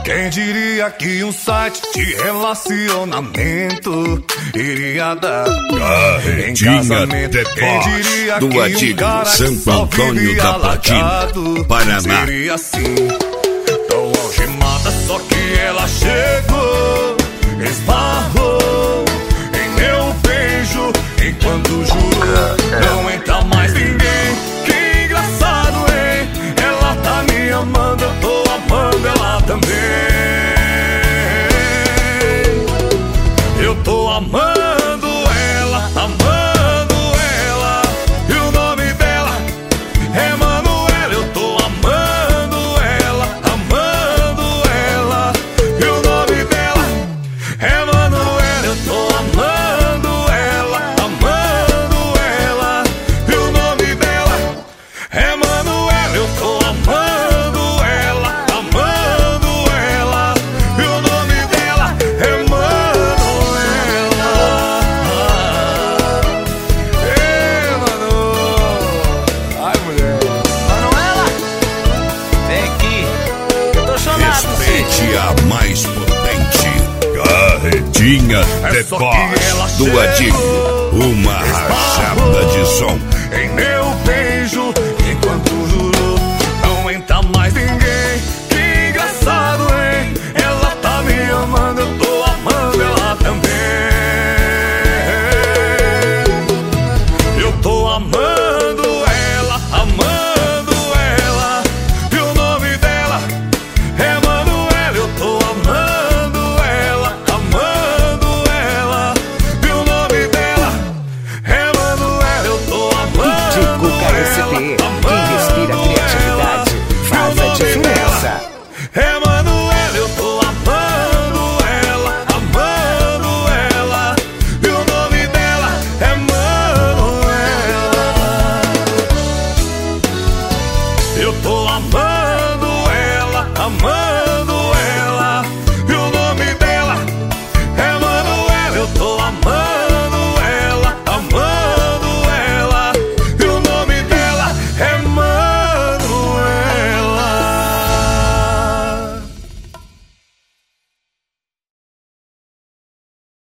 Quem diria que um site de relacionamento iria dar Carretinha de Paz do Adílio, Santo Antônio da Platina, Paraná. Seria assim, tão algemada, só que ela chegou, esbarrou em meu beijo, enquanto juro não entra mais ninguém. Que engraçado, hein? Ela tá me amando, eu tô amando ela também. Eu tô amando ela, amando ela, e o nome dela é Manuela. Eu tô amando ela, amando ela, e o nome dela é Manuela. Eu tô amando ela, amando ela, e o nome dela é Manuela. Eu tô amando ela, amando ela, e o nome dela é Manuela. Ei, Manu. Ai, mulher. Manuela, vem aqui, eu tô chamando. Respeite a mais potente. Carretinha de É só que Paz ela do Adílio, chegou, uma rachada de som. em meu beijo,